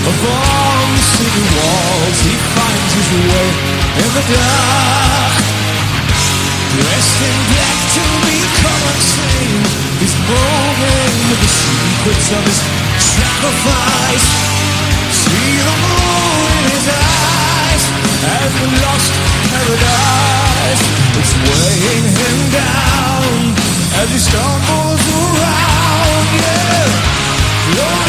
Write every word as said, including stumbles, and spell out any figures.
Upon the city walls he finds his way in the dark. Dressed in black to become unseen, he's moving with the secrets of his sacrifice. See the moon in his eyes as the lost paradise. It's weighing him down as he stumbles around, yeah. Lord,